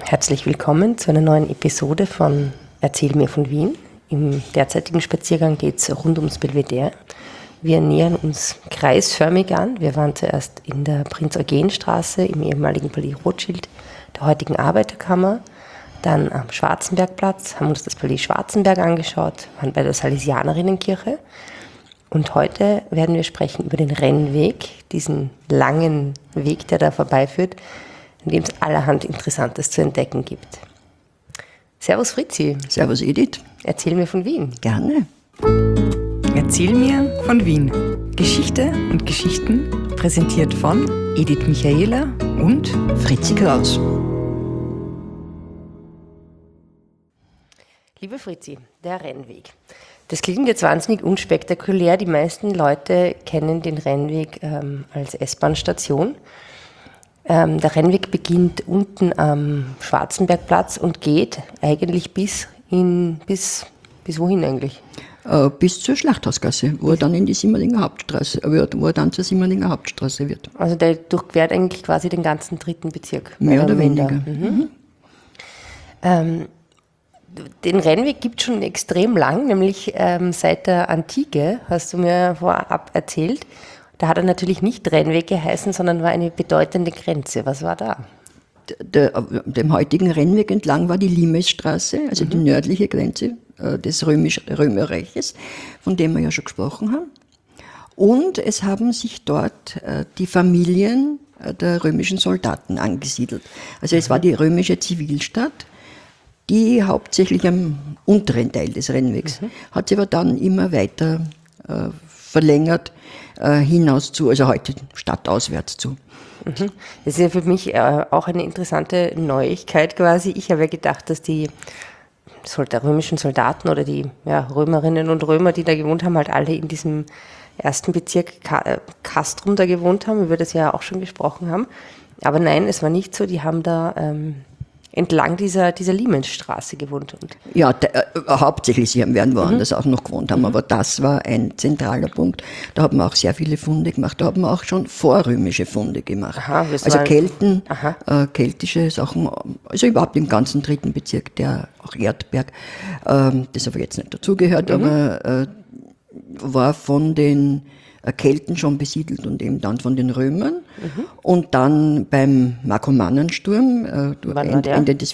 Herzlich willkommen zu einer neuen Episode von Erzähl mir von Wien. Im derzeitigen Spaziergang geht es rund ums Belvedere. Wir nähern uns kreisförmig an. Wir waren zuerst in der Prinz-Eugen-Straße im ehemaligen Palais Rothschild, der heutigen Arbeiterkammer, dann am Schwarzenbergplatz, haben uns das Palais Schwarzenberg angeschaut, waren bei der Salesianerinnenkirche. Und heute werden wir sprechen über den Rennweg, diesen langen Weg, der da vorbeiführt, in dem es allerhand Interessantes zu entdecken gibt. Servus Fritzi. Servus Edith. Erzähl mir von Wien. Gerne. Erzähl mir von Wien. Geschichte und Geschichten präsentiert von Edith Michaela und Fritzi Kraus. Liebe Fritzi, der Rennweg. Das klingt jetzt wahnsinnig unspektakulär. Die meisten Leute kennen den Rennweg als S-Bahn-Station. Der Rennweg beginnt unten am Schwarzenbergplatz und geht eigentlich bis wohin eigentlich? Bis zur Schlachthausgasse, wo er dann in die Simmerlinger Hauptstraße wird, wo er dann zur Simmerlinger Hauptstraße wird. Also der durchquert eigentlich quasi den ganzen 3. Bezirk. Mehr oder weniger. Den Rennweg gibt es schon extrem lang, nämlich seit der Antike, hast du mir vorab erzählt. Da hat er natürlich nicht Rennweg geheißen, sondern war eine bedeutende Grenze. Was war da? Dem heutigen Rennweg entlang war die Limesstraße, also die nördliche Grenze des Römerreiches, von dem wir ja schon gesprochen haben. Und es haben sich dort die Familien der römischen Soldaten angesiedelt. Also es war die römische Zivilstadt, die hauptsächlich am unteren Teil des Rennwegs, hat sich aber dann immer weiter verlängert hinaus zu, also heute stadtauswärts zu. Das ist ja für mich auch eine interessante Neuigkeit quasi. Ich habe ja gedacht, dass die römischen Soldaten oder die Römerinnen und Römer, die da gewohnt haben, halt alle in diesem 1. Bezirk Castrum da gewohnt haben, über das wir ja auch schon gesprochen haben. Aber nein, es war nicht so, die haben da entlang dieser Limensstraße gewohnt. Ja, hauptsächlich, sie werden woanders auch noch gewohnt haben, aber das war ein zentraler Punkt. Da haben wir auch sehr viele Funde gemacht, da haben wir auch schon vorrömische Funde gemacht. Aha, also keltische Sachen, also überhaupt im ganzen 3. Bezirk, der auch Erdberg, das aber jetzt nicht dazugehört, aber war von den Kelten schon besiedelt und eben dann von den Römern. Und dann beim Markomannensturm, Ende des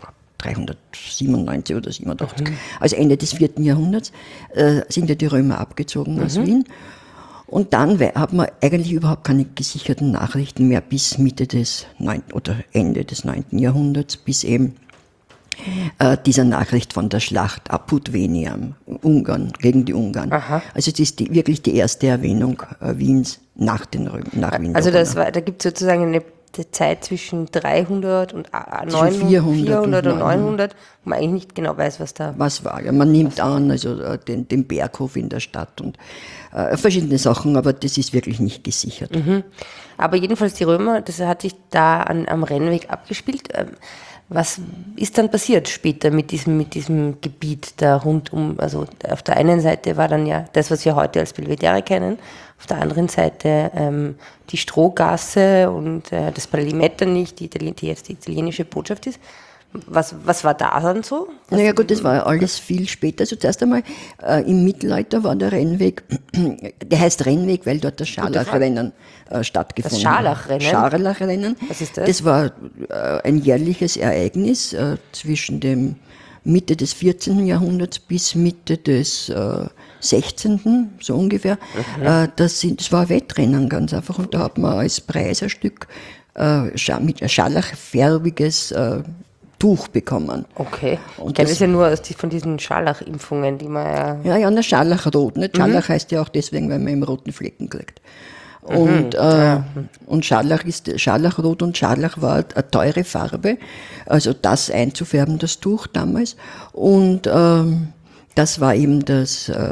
397 oder 87, also Ende des 4. Jahrhunderts, sind ja die Römer abgezogen aus Wien. Und dann hat man eigentlich überhaupt keine gesicherten Nachrichten mehr bis Mitte des 9. oder Ende des 9. Jahrhunderts, bis eben dieser Nachricht von der Schlacht Apud Veniam, Ungarn, gegen die Ungarn. Aha. Also das ist wirklich die erste Erwähnung Wiens nach Wien. Also da gibt es sozusagen eine Zeit zwischen 300 und 400 und 900, wo man eigentlich nicht genau weiß, was war. Ja, man nimmt an, also den Berghof in der Stadt und verschiedene Sachen, aber das ist wirklich nicht gesichert. Aber jedenfalls die Römer, das hat sich da am Rennweg abgespielt. Was ist dann passiert später mit diesem Gebiet da rundum? Also auf der einen Seite war dann ja das, was wir heute als Belvedere kennen, auf der anderen Seite die Strohgasse und das Palais Metternich, die jetzt die italienische Botschaft ist. Was war da dann so? Naja gut, das war alles viel später. Also zuerst einmal im Mittelalter war der Rennweg, der heißt Rennweg, weil dort das Scharlachrennen stattgefunden hat. Das Scharlachrennen? Scharlachrennen. Was ist das? Das war ein jährliches Ereignis zwischen dem Mitte des 14. Jahrhunderts bis Mitte des 16., so ungefähr. Das war Wettrennen ganz einfach und da hat man als Preis ein Stück mit scharlachfärbiges Tuch bekommen. Okay. Ich kenne das ja nur von diesen Scharlachimpfungen, die man ja. Ja, eine Scharlachrot. Nicht? Scharlach heißt ja auch deswegen, weil man im roten Flecken kriegt. Und Scharlach ist Scharlachrot und Scharlach war eine teure Farbe, also das einzufärben, das Tuch damals. Und das war eben der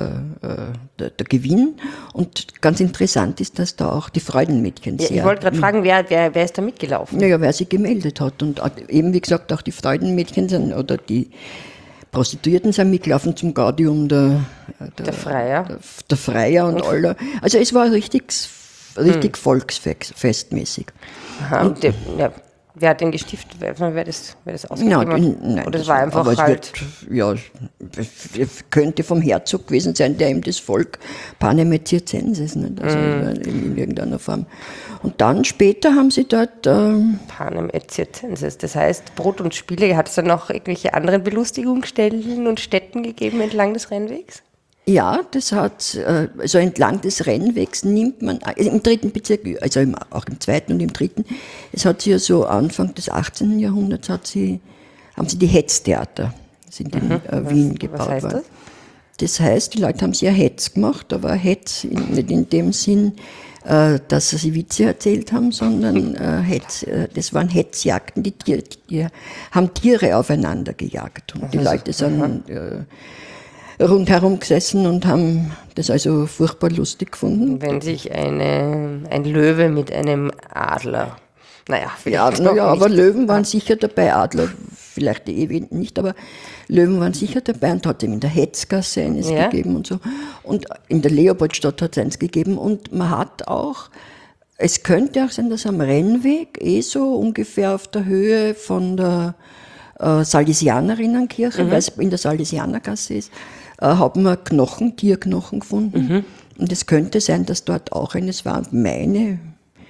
Gewinn. Und ganz interessant ist, dass da auch die Freudenmädchen sehr... Ich wollte gerade fragen, wer ist da mitgelaufen? Naja, wer sich gemeldet hat. Und eben, wie gesagt, auch die Freudenmädchen sind, oder die Prostituierten sind mitgelaufen zum Gaudium der Freier und aller. Also es war richtig volksfestmäßig. Aha, und Wer hat den gestiftet? Wer das ausgegeben Ja, hat? nein, Oder das war einfach aber halt... es könnte vom Herzog gewesen sein, der ihm das Volk Panem et Circenses, nicht? Also in irgendeiner Form. Und dann später haben sie dort... Panem et Circenses. Das heißt, Brot und Spiele, hat es dann noch irgendwelche anderen Belustigungsstellen und Stätten gegeben entlang des Rennwegs? Ja, das hat, also entlang des Rennwegs nimmt man, also im 3. Bezirk, also auch im 2. und im 3., es hat sich ja so Anfang des 18. Jahrhunderts haben sie die Hetztheater, sind in Wien gebaut was heißt worden. das? Das heißt, die Leute haben sehr Hetz gemacht, aber Hetz nicht in dem Sinn, dass sie Witze erzählt haben, sondern das waren Hetzjagden, die haben Tiere aufeinander gejagt und die Leute sind rundherum gesessen und haben das also furchtbar lustig gefunden. Wenn sich ein Löwe mit einem Adler, Aber Löwen waren sicher dabei, Adler vielleicht nicht, aber Löwen waren sicher dabei und hat ihm in der Hetzgasse eines gegeben und so. Und in der Leopoldstadt hat es eins gegeben und man hat auch, es könnte auch sein, dass am Rennweg, so ungefähr auf der Höhe von der Salesianerinnenkirche, weil es in der Salesianergasse ist, haben wir Tierknochen gefunden. Und es könnte sein, dass dort auch eines war. Meine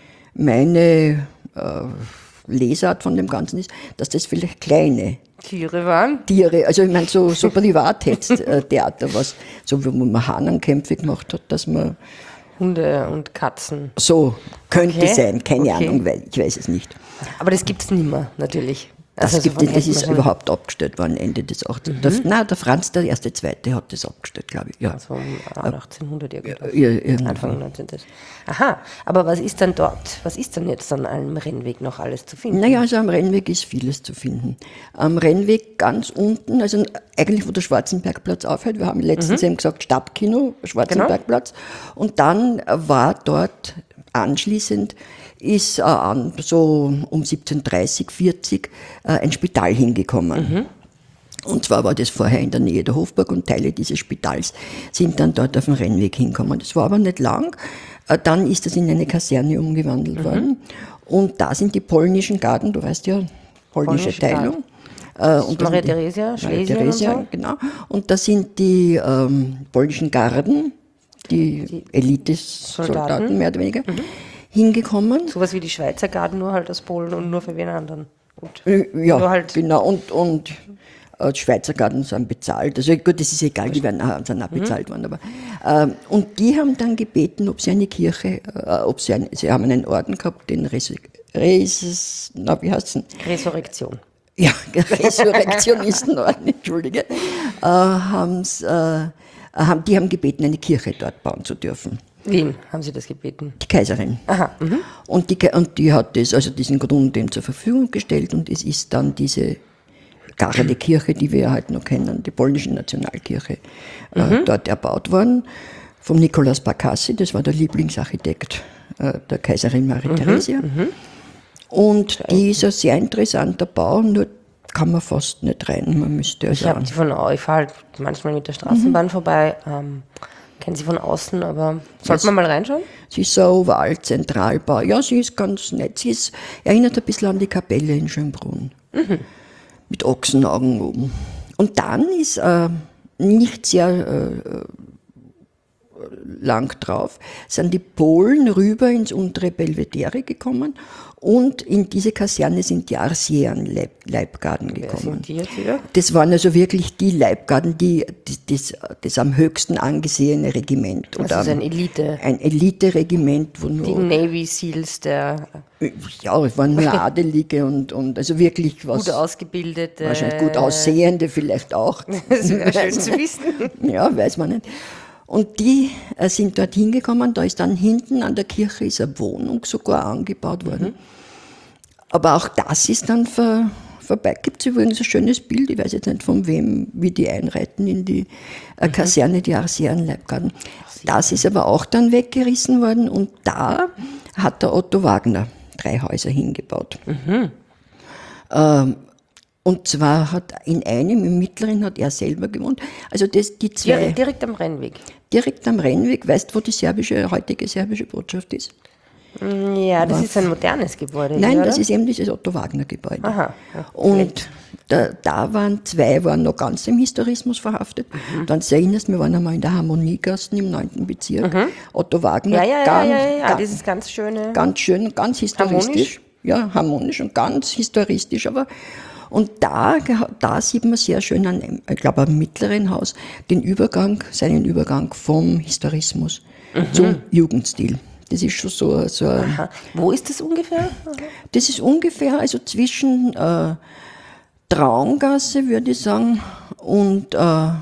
Lesart von dem Ganzen ist, dass das vielleicht kleine Tiere waren. Also ich meine so Privatheater, was so wie man Hahnenkämpfe gemacht hat, dass man Hunde und Katzen. so könnte sein, keine Ahnung, weil ich weiß es nicht. Aber das gibt es nicht mehr, natürlich. Das ist überhaupt abgestellt worden, Ende des 18. Der Franz der Erste, Zweite hat das abgestellt, glaube ich. Ja. Also um 1800 irgendwas. Irgendwann. Anfang 19. Aha, aber was ist dann dort? Was ist dann jetzt an einem Rennweg noch alles zu finden? Naja, also am Rennweg ist vieles zu finden. Am Rennweg ganz unten, also eigentlich wo der Schwarzenbergplatz aufhört, wir haben letztens eben gesagt Stadtkino, Schwarzenbergplatz, und dann war dort anschließend ist so um 1730, 40 ein Spital hingekommen. Und zwar war das vorher in der Nähe der Hofburg und Teile dieses Spitals sind dann dort auf den Rennweg hingekommen. Das war aber nicht lang. Dann ist das in eine Kaserne umgewandelt worden. Und da sind die polnischen Garden, du weißt ja, polnische Teilung. Und Maria Theresia, Schlesien und so. Genau. Und da sind die polnischen Garden, die Elite-Soldaten mehr oder weniger, hingekommen. Sowas wie die Schweizer Garden, nur halt aus Polen und nur für wen anderen. Genau. Und die Schweizer Garden sind bezahlt. Also gut, das ist egal, die sind auch bezahlt worden. Aber, und die haben dann gebeten, ob sie eine Kirche, sie haben einen Orden gehabt, den wie heißt es? Resurrektion. Ja, Resurrektionistenorden, entschuldige. Die haben gebeten, eine Kirche dort bauen zu dürfen. Wen haben Sie das gebeten? Die Kaiserin. Aha. Und die hat diesen Grund dem zur Verfügung gestellt und es ist dann diese Garde-Kirche, die wir ja heute noch kennen, die polnische Nationalkirche, dort erbaut worden. Vom Nikolaus Bakassi, das war der Lieblingsarchitekt der Kaiserin Maria Theresia. Und die ist ein sehr interessanter Bau, nur kann man fast nicht rein. Man müsste ich fahre halt manchmal mit der Straßenbahn vorbei, kenne sie von außen, aber sollte man mal reinschauen? Sie ist so ein Oval-Zentralbau. Ja, sie ist ganz nett. Erinnert ein bisschen an die Kapelle in Schönbrunn. Mit Ochsenaugen oben. Und dann ist nicht sehr lang drauf, sind die Polen rüber ins untere Belvedere gekommen und in diese Kaserne sind die Arsieren-Leibgarden gekommen. Wer sind die jetzt wieder? Das waren also wirklich die Leibgarden, das am höchsten angesehene Regiment. Das ist ein Elite. Ein Elite-Regiment, wo nur... Die Navy Seals der... Ja, es waren nur Adelige und also wirklich was... Gut ausgebildete... Wahrscheinlich gut aussehende vielleicht auch. Das wäre schön zu wissen. Ja, weiß man nicht. Und die sind dort hingekommen, da ist dann hinten an der Kirche ist eine Wohnung sogar angebaut worden. Aber auch das ist dann vorbei. Gibt es übrigens ein schönes Bild, ich weiß jetzt nicht von wem, wie die einreiten in die Kaserne, die Arsieren-Leibgarden. Das ist aber auch dann weggerissen worden und da hat der Otto Wagner 3 Häuser hingebaut. Und zwar hat in einem, im mittleren, hat er selber gewohnt. Also die zwei... Direkt am Rennweg. Direkt am Rennweg. Weißt du, wo die heutige serbische Botschaft ist? Ja, das ist ein modernes Gebäude. Nein, hier, das oder? ist eben dieses Otto-Wagner-Gebäude. Aha. Ja, Und da waren zwei noch ganz im Historismus verhaftet. Dann erinnerst du, wir waren einmal in der Harmoniegassen im 9. Bezirk. Otto Wagner, ja, dieses ganz schöne. ganz schön und ganz historistisch. Harmonisch? Ja, harmonisch und ganz historistisch. Aber und da sieht man sehr schön an, ich glaube, am mittleren Haus, seinen Übergang vom Historismus zum Jugendstil. Das ist schon so ein, Aha. Wo ist das ungefähr? das ist ungefähr also zwischen Traungasse, würde ich sagen, und der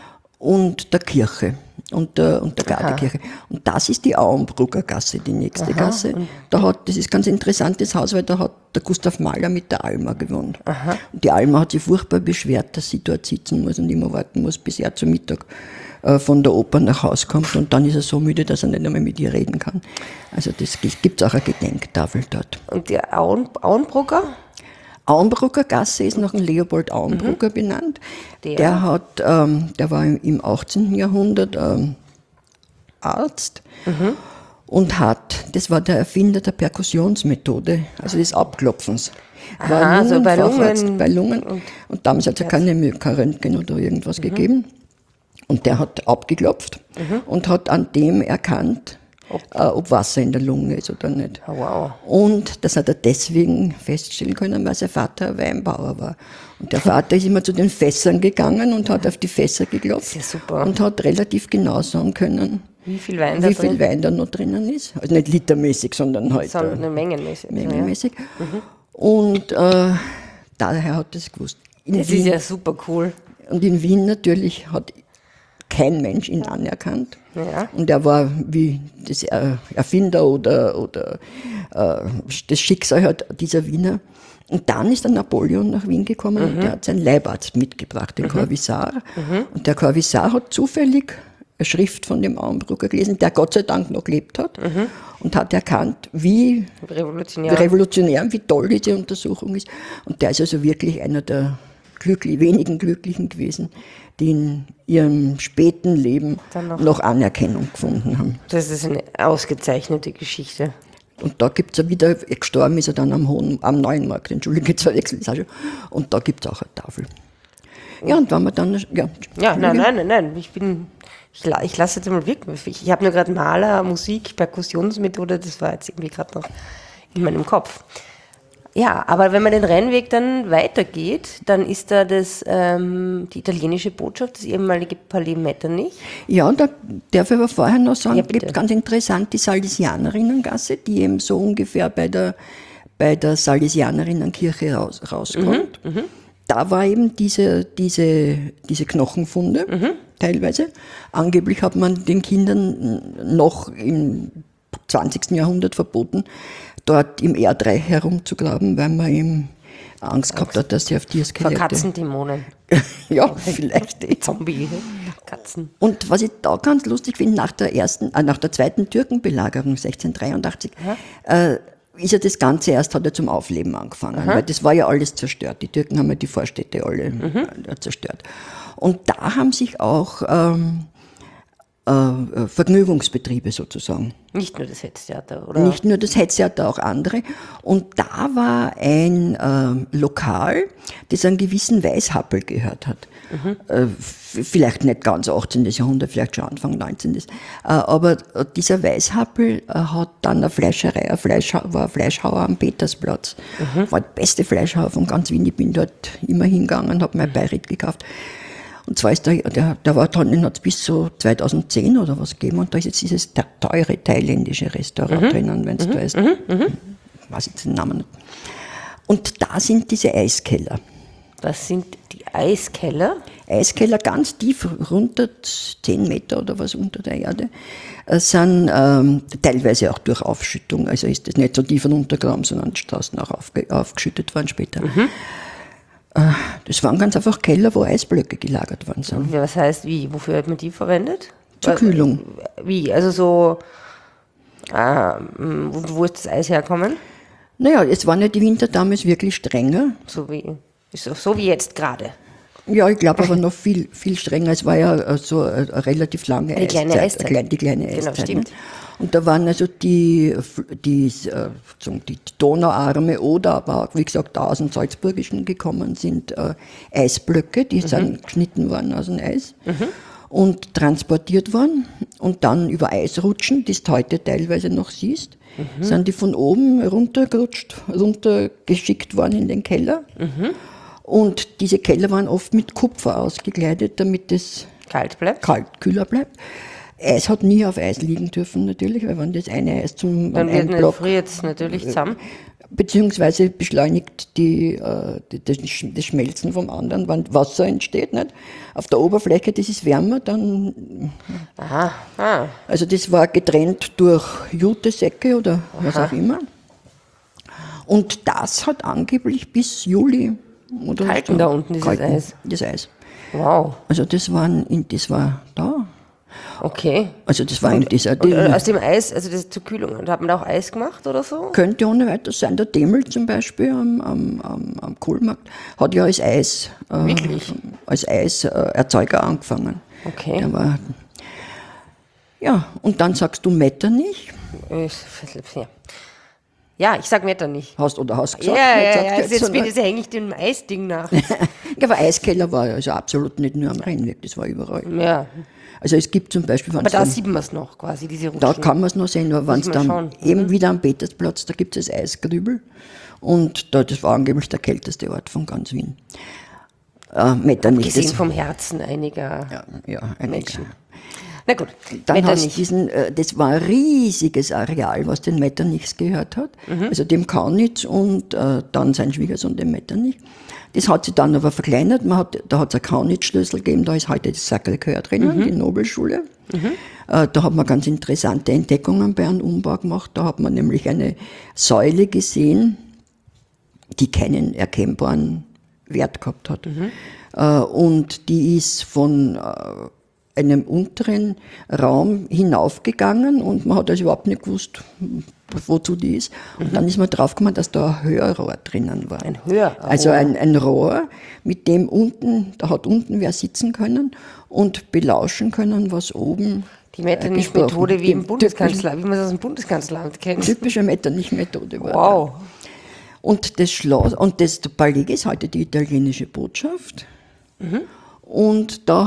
Kirche und der Gardekirche. Und das ist die Auenbrugger Gasse, die nächste Gasse. Das ist ganz interessant, das Haus, weil da hat der Gustav Mahler mit der Alma gewohnt. Und die Alma hat sich furchtbar beschwert, dass sie dort sitzen muss und immer warten muss, bis er zum Mittag von der Oper nach Hause kommt. Und dann ist er so müde, dass er nicht einmal mit ihr reden kann. Also das gibt es auch eine Gedenktafel dort. Und die Auenbrugger? Auenbrugger Gasse ist nach dem Leopold Auenbrugger benannt. Der war im 18. Jahrhundert Arzt und das war der Erfinder der Perkussionsmethode, also des Abklopfens. War also bei Lungenfacharzt Lungen. bei Lungen. Und damals hat es ja kein Röntgen oder irgendwas gegeben. Und der hat abgeklopft und hat an dem erkannt, ob Wasser in der Lunge ist oder nicht. Oh, wow. Und das hat er deswegen feststellen können, weil sein Vater ein Weinbauer war. Und der Vater ist immer zu den Fässern gegangen und hat auf die Fässer geklopft. Das ist ja super. Und hat relativ genau sagen können, Wie viel Wein Wein da noch drinnen ist. Also nicht litermäßig, sondern halt Sondern mengenmäßig. mengenmäßig. Und daher hat er es gewusst. Das ist ja super cool. Und in Wien natürlich hat kein Mensch ihn anerkannt. Ja. Und er war wie das Erfinder oder das Schicksal hat dieser Wiener. Und dann ist der Napoleon nach Wien gekommen und der hat seinen Leibarzt mitgebracht, den Corvisart. Und der Corvisart hat zufällig eine Schrift von dem Auenbrugger gelesen, der Gott sei Dank noch gelebt hat und hat erkannt, wie revolutionär und wie toll diese Untersuchung ist. Und der ist also wirklich einer der wenigen Glücklichen gewesen, die in ihrem späten Leben noch Anerkennung gefunden haben. Das ist eine ausgezeichnete Geschichte. Und da gibt es ja wieder, gestorben ist er dann am Neuenmarkt, entschuldige, jetzt verwechsel ich es auch schon. Und da gibt es auch eine Tafel. Ja, und wenn wir dann... Nein. Ich lasse jetzt mal wirken. Ich habe nur gerade Maler, Musik, Perkussionsmethode, das war jetzt irgendwie gerade noch in meinem Kopf. Ja, aber wenn man den Rennweg dann weitergeht, dann ist da die italienische Botschaft, das ehemalige Palais Metternich. Ja, da darf ich aber vorher noch sagen, Ja, es gibt ganz interessant die Salesianerinnengasse, die eben so ungefähr bei der Salesianerinnenkirche rauskommt. Da war eben diese Knochenfunde teilweise. Angeblich hat man den Kindern noch im 20. Jahrhundert verboten, dort im Erdreich herumzugraben, weil man eben Angst gehabt hat, dass sie auf Tierskelette... Vor Katzendämonen. Ja, vielleicht. Die Zombie-Katzen. Und was ich da ganz lustig finde, nach der zweiten Türkenbelagerung 1683, ist ja das Ganze hat er zum Aufleben angefangen, weil das war ja alles zerstört. Die Türken haben ja die Vorstädte alle zerstört. Und da haben sich auch Vergnügungsbetriebe sozusagen. Nicht nur das Hetztheater, oder? Nicht nur das Hetztheater, auch andere. Und da war ein Lokal, das einen gewissen Weißhappel gehört hat. Vielleicht nicht ganz 18. Jahrhundert, vielleicht schon Anfang 19. Aber dieser Weißhappel hat dann eine Fleischerei, war ein Fleischhauer am Petersplatz. War der beste Fleischhauer von ganz Wien. Ich bin dort immer hingegangen, habe mein Beirit gekauft. Und zwar ist der war dann, hat es bis so 2010 oder was gegeben, und da ist jetzt dieses teure thailändische Restaurant drinnen, wenn es da ist. Ich weiß jetzt den Namen nicht. Und da sind diese Eiskeller. Was sind die Eiskeller? Eiskeller ganz tief, runter 10 Meter oder was unter der Erde, sind teilweise auch durch Aufschüttung, also ist das nicht so tief runtergegraben, sondern die Straßen auch aufgeschüttet worden später. Das waren ganz einfach Keller, wo Eisblöcke gelagert worden sind. Was heißt wie? Wofür hat man die verwendet? Zur Kühlung. Wie? Also so, wo ist das Eis herkommen? Naja, es waren ja die Winter damals wirklich strenger. So wie jetzt gerade. Ja, ich glaube aber noch viel, viel strenger. Es war ja so eine relativ lange Die kleine Eiszeit. Die kleine Eiszeit. Genau, stimmt. Ne? Und da waren also die Donauarme oder aber auch, wie gesagt, da aus dem Salzburgischen gekommen sind Eisblöcke, die sind geschnitten worden aus dem Eis und transportiert worden und dann über Eisrutschen, die du heute teilweise noch siehst, sind die von oben runtergeschickt worden in den Keller. Und diese Keller waren oft mit Kupfer ausgekleidet, damit es kühler bleibt. Eis hat nie auf Eis liegen dürfen natürlich, weil wenn das eine Eis zum dann friert es natürlich zusammen. Beziehungsweise beschleunigt das Schmelzen vom anderen, wenn Wasser entsteht. Nicht? Auf der Oberfläche, das ist wärmer, dann. Also das war getrennt durch Jutesäcke oder was auch immer. Und das hat angeblich bis Juli oder Halten da unten dieses Eis. Das Eis. Wow. Also das war da. Okay. Also das war und aus dem Eis, also das zur Kühlung, und hat man da auch Eis gemacht oder so? Könnte ohne weiteres sein. Der Demel zum Beispiel am Kohlmarkt hat ja als Eiserzeuger angefangen. Okay. Und dann sagst du Metternich. Ja, ich sag Metternich. Hast gesagt? Ja. Jetzt hänge ich dem Eisding nach. Ja, aber Eiskeller war ja also absolut nicht nur am Rheinweg, das war überall. Ja. Also es gibt zum Beispiel... Aber da sieht man es noch quasi, diese Rutschen. Da kann man es noch sehen, aber wenn es dann eben wieder am Petersplatz, da gibt es das Eisgrübel und das war angeblich der kälteste Ort von ganz Wien. Metternich. Gesehen vom Herzen einiger Menschen. Na gut, dann hast das war ein riesiges Areal, was den Metternichs gehört hat, also dem Kaunitz und dann sein Schwiegersohn, dem Metternich. Das hat sich dann aber verkleinert. Da hat es einen Kaunitz-Schlüssel gegeben, da ist heute das Sacré-Cœur drinnen, die Nobelschule. Da hat man ganz interessante Entdeckungen bei einem Umbau gemacht. Da hat man nämlich eine Säule gesehen, die keinen erkennbaren Wert gehabt hat. Und die ist von einem unteren Raum hinaufgegangen und man hat also überhaupt nicht gewusst, wozu die ist. Und dann ist man draufgekommen, dass da ein Hörrohr drinnen war. Ein Hörrohr? Also ein Rohr, mit dem da hat unten wer sitzen können und belauschen können, was oben die Metternich-Methode wie im Bundeskanzler, wie man es aus dem Bundeskanzleramt kennt. Typische Metternich-Methode war. Wow. Und das Schloss, und das Palais ist heute die italienische Botschaft. Und da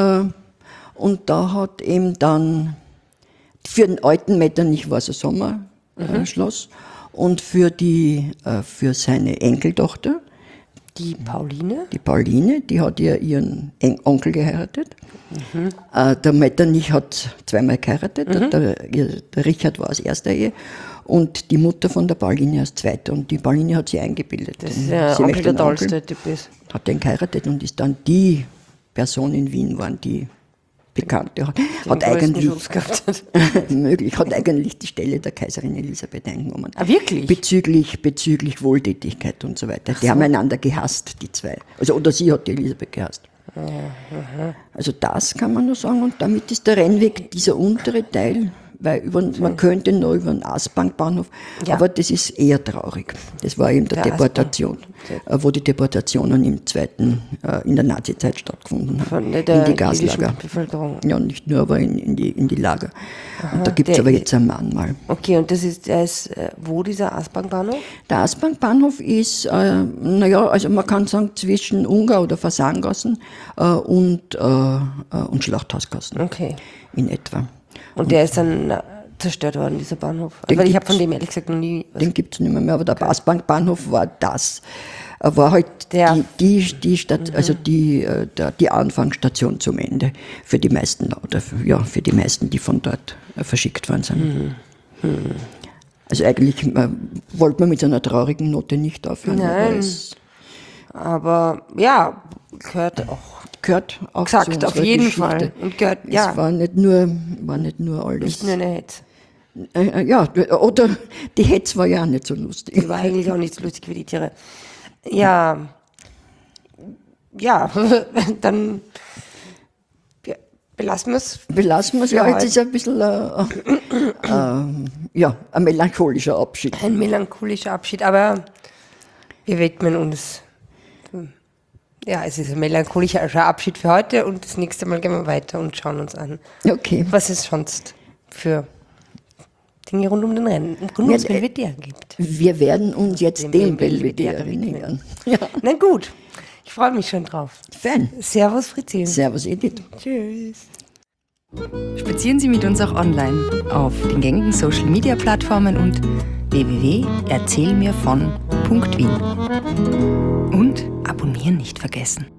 hat eben dann, für den alten Metternich war es ein Sommerschloss und für seine Enkeltochter, die Pauline, die hat ja ihren Onkel geheiratet. Der Metternich hat zweimal geheiratet, der Richard war aus erster Ehe und die Mutter von der Pauline als zweite. Und die Pauline hat sie eingebildet. Das ist ja Onkel der tollste Typ ist. Hat den geheiratet und ist dann die Person in Wien, waren die Bekannte. Hat eigentlich die Stelle der Kaiserin Elisabeth eingenommen. Ah, wirklich? Bezüglich Wohltätigkeit und so weiter. Die haben einander gehasst, die zwei. Oder sie hat die Elisabeth gehasst. Also das kann man nur sagen. Und damit ist der Rennweg, dieser untere Teil, weil man könnte noch über den Aspang-Bahnhof, aber das ist eher traurig. Das war eben der Deportation, wo die Deportationen in der Nazizeit stattgefunden haben. In die Gaslager. Bevölkerung. Ja, nicht nur, aber in die Lager. Und da gibt es aber jetzt ein Mahnmal. Okay, und der ist wo dieser Aspang-Bahnhof? Der Aspang-Bahnhof ist, also man kann sagen, zwischen Ungar oder Fasangassen und Schlachthausgassen. Okay. In etwa. Und der ist dann zerstört worden, dieser Bahnhof? Weil ich habe von dem ehrlich gesagt noch nie... Den gibt es nicht mehr, aber der Aspang-Bahnhof war halt die Anfangsstation zum Ende für die meisten, die von dort verschickt worden sind. Also eigentlich wollte man mit so einer traurigen Note nicht aufhören. Nein, aber ja, gehört auch gesagt, auf jeden Geschichte. Fall. Und gehört, ja. Es war nicht nur alles. Nicht nur eine Hetz. Oder die Hetz war ja auch nicht so lustig. Die war eigentlich auch nicht so lustig wie die Tiere. Ja, dann belassen wir es. Ja, jetzt ist ein bisschen ein melancholischer Abschied. Ein melancholischer Abschied, aber wir widmen uns. Ja, es ist ein melancholischer Abschied für heute und das nächste Mal gehen wir weiter und schauen uns an, okay, was es sonst für Dinge rund um den Rennen, rund ums Belvedere gibt. Wir werden uns jetzt dem Belvedere nähern. Ja. Na gut, ich freue mich schon drauf. Fan. Servus Fritzi. Servus Edith. Tschüss. Spazieren Sie mit uns auch online auf den gängigen Social-Media-Plattformen und www.erzählmirvon.wien. Und abonnieren nicht vergessen.